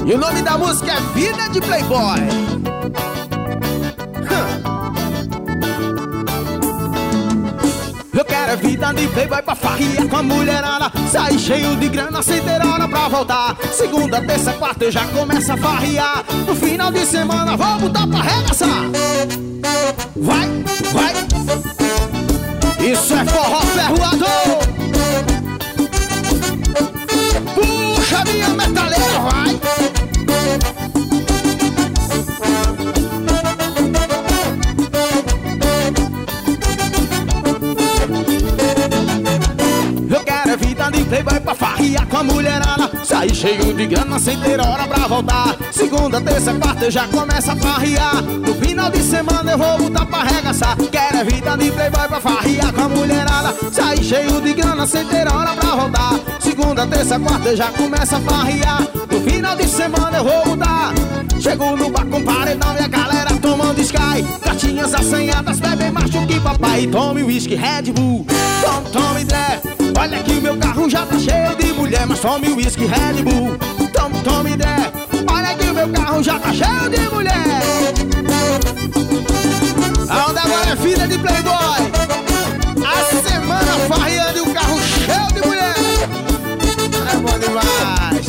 E o nome da música é Vida de Playboy. Eu quero a vida de playboy pra farria com a mulherada, sair cheio de grana sem ter hora pra voltar. Segunda, terça, quarta eu já começo a farriar. No final de semana vou botar pra arregaçar. Vai, vai. Isso é forró ferroador. Puxa minha metaleira, vai. De playboy pra farriar com a mulherada, sair cheio de grana sem ter hora pra voltar. Segunda, terça, quarta eu já começo a farriar. No final de semana eu vou botar pra arregaçar. Quero a vida de playboy pra farriar com a mulherada, sair cheio de grana sem ter hora pra voltar. Segunda, terça, quarta eu já começo a farriar. No final de semana eu vou botar. Chego no bar com paredão e a galera tomando Sky. Gatinhas assanhadas bebem macho que papai. Tome whisky, Red Bull, tome Dré. Olha que o meu carro já tá cheio de mulher, mas tome whisky, Red Bull, tome ideia. Olha que o meu carro já tá cheio de mulher. A onda agora é vida de playboy. A semana farriando e o carro cheio de mulher. É bom demais.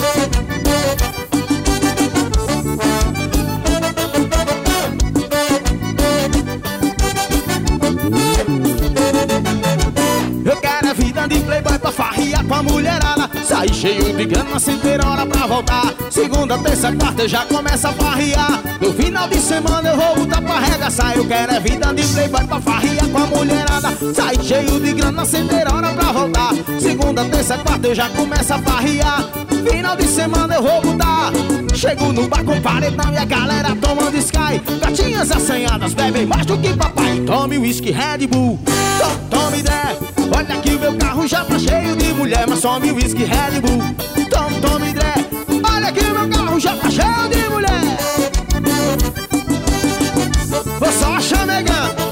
Eu quero a vida de playboy pra farriar com a mulherada, sair cheio de grana sem ter hora pra voltar. Segunda, terça, quarta eu já começo a farriar. No final de semana eu vou botar pra arregaçar. Eu quero a vida de playboy pra farriar com a mulherada, sair cheio de grana sem ter hora pra voltar. Segunda, terça, quarta eu já começo a farriar. Final de semana eu vou botar. Chego no bar com paredão e a galera tomando Sky. Gatinhas assanhadas bebem mais do que papai. Tome whisky, Red Bull, tome ideia. Olha que o meu carro já tá cheio de mulher, mas tome whisky, Red Bull, tome Dré. Olha que o meu carro já tá cheio de mulher. Vou só chamegando.